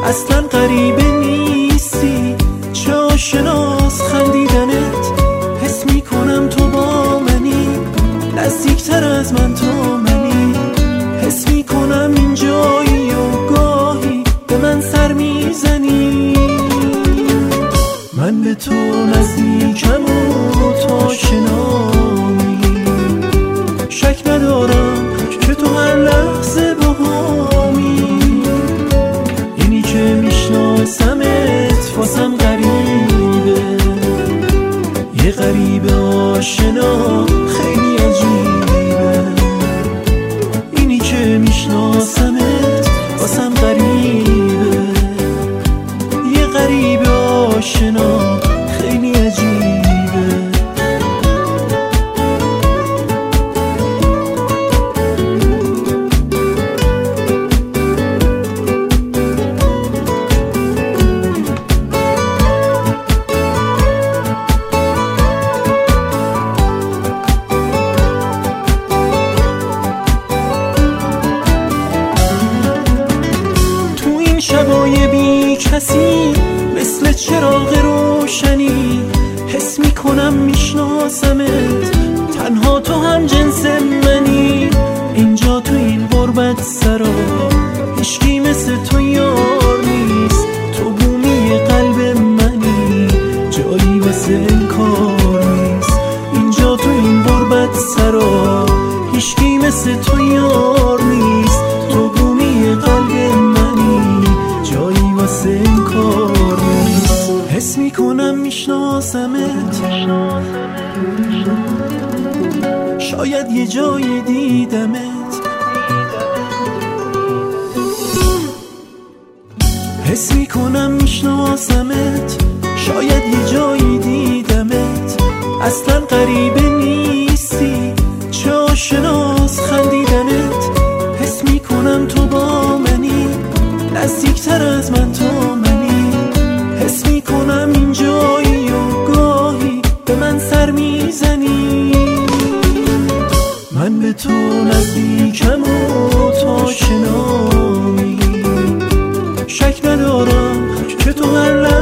اصلا غریبه نیستی، چه آشناس خندیدنت. حس میکنم تو با منی، نزدیکتر از من تو منی. حس میکنم اینجایی و گاهی به من سر میزنی. من به تو نزدیکم و تو آشنایی، شک ندارم که تو هر لحظه باهامی. اینی که میشناسمت واسم غریبه، یه غریبه آشنا خیلی عجیبه. اینی که میشناسمت واسم غریبه، یه غریبه آشنا خیلی عجیبه. شبای بی کسی مثل چراغ روشنی، حس میکنم میشناسمت، تنها تو هم جنس منی. اینجا تو این غربت سرا هیچکی مثل تو یار نیست. تو بومی قلب منی، جایی واسه انکار نیست. اینجا تو این غربت سرا هیچکی مثل تو یار نیست. تو بومی قلب منی، جایی واسه این کار نیست. حس میکنم میشناسمت، شاید یه جایی دیدمت. حس میکنم میشناسمت، شاید یه جایی دیدمت. اصلا غریبه نیستی، چه آشناس خندیدنت. حس میکنم تو با منی، نزدیکتر از من تو منی. حس میکنم اینجایی و گاهی به من سر میزنی. من به تو نزدیکم و تو آشنایی، شک ندارم که تو هر